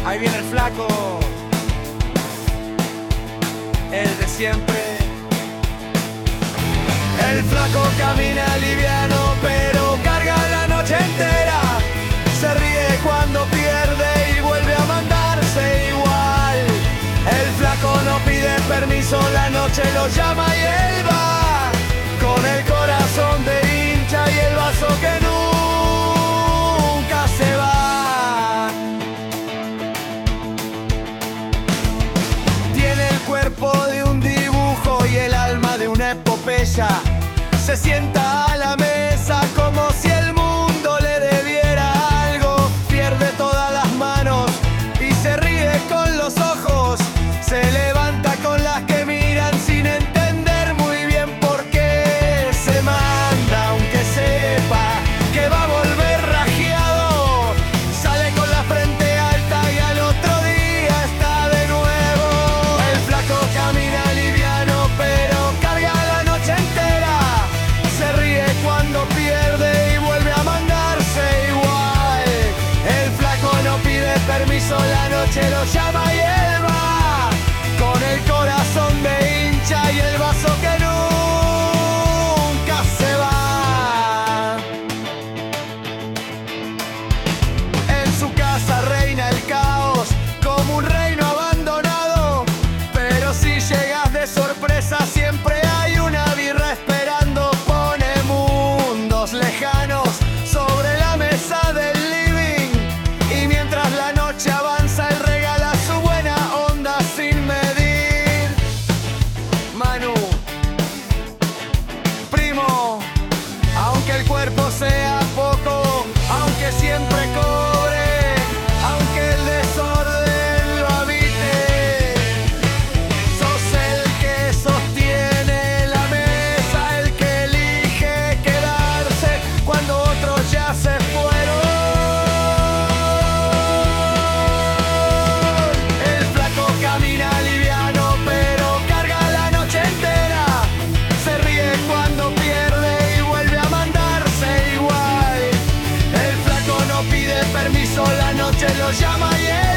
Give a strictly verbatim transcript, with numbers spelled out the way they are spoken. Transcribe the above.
Ahí viene el flaco, el de siempre. El flaco camina liviano, pero carga la noche entera. Se ríe cuando pierde y vuelve a mandarse igual. El flaco no pide permiso, la noche lo llama y él va. Con el corazón de hincha y el vaso que nunca se va. Tiene el cuerpo de un dibujo y el alma de una epopeya. Se sienta a la mesa como si el mundo le debiera algo. Pierde todas las manos y se ríe con los ojos. Se levanta con las que miran sin entender muy bien por qué. Se manda aunque sepa que va a volver rajeado. Sale con la frente alta y al otro día está de nuevo. El flaco camina liviano pero carga la noche entera. Se ríe cuando pierde y vuelve a mandarse igual. El flaco no pide permiso, la noche lo llama y él va. Con el corazón de hincha y el vaso que nunca se va. En su casa reina el caos como un reino abandonado. Pero si llegas de sorpresa siempre hay una birra esperando. Pone mundos lejanos sobre la mesa del living. Y mientras la noche avanza él regala su buena onda sin medir. Manu, primo, aunque el cuerpo sea poco, aunque siempre cobre, aunque el desorden lo habite, sos el que sostiene la mesa, el que elige quedarse cuando otros ya se fueron. El flaco camina liviano pero carga la noche entera. Se ríe cuando pierde y vuelve a mandarse igual. El flaco no pide permiso, la noche lo llama y él